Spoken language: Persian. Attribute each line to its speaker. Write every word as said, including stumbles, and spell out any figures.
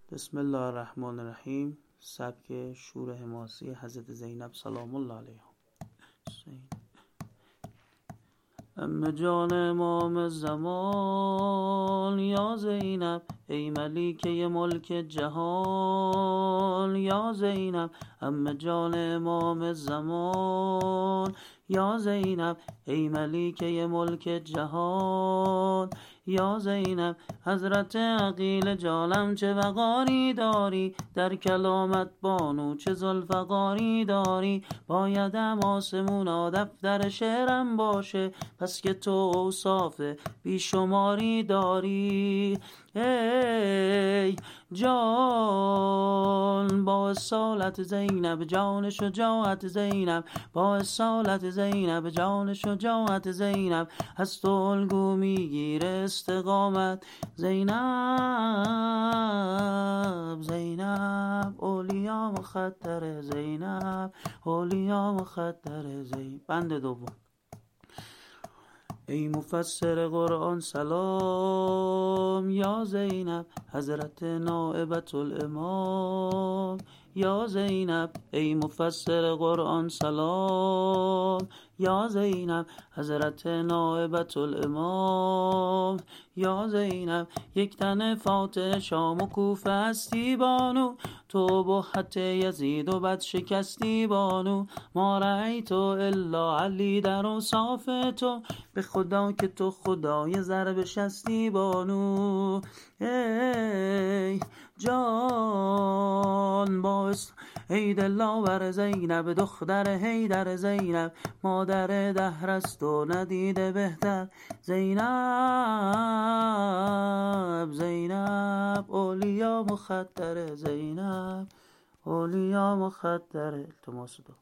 Speaker 1: بسم الله الرحمن الرحیم. سبک شور حماسی حضرت زینب سلام الله علیها. ام جان امام زمان یا زینب، ای ملیکه ملک جهان یا زینب. ام جان امام زمان یا زینب، ای ملیکه ملک جهان یا زینب. حضرت عقیل جانم چه وقاری داری، در کلامت بانو چه ذوالفقاری داری. بایدم آسمونا دفتر شعرم باشه، پس که تو اوصاف بیشماری داری. ای جان با اصالت زینب، جان شجاعت زینب، با اصالت زینب، جان شجاعت زینب. از تو الگو میگیره استقامت زینب. زینب اولیا مخدر زینب، اولیا مخدر زینب. بند دوم. ای مفسر قرآن سلام یا زینب، حضرت نائبت الامام یا زینب. ای مفسر قرآن سلام یا زینب، حضرت نائبت الامام یا زینب. یک تن فاتح شام و کوفه هستی بانو، تو بحت یزید و بد شکستی بانو. ما رأیت الا علی در اوصاف تو، به خدا که تو خدای ضرب شستی بانو. ای جان باعث ای دلاور زینب، دختر حیدر زینب. مادر دهر است و ندیده بهتر زینب. زینب اولیا مخدر زینب، اولیا مخدر. التماس دو.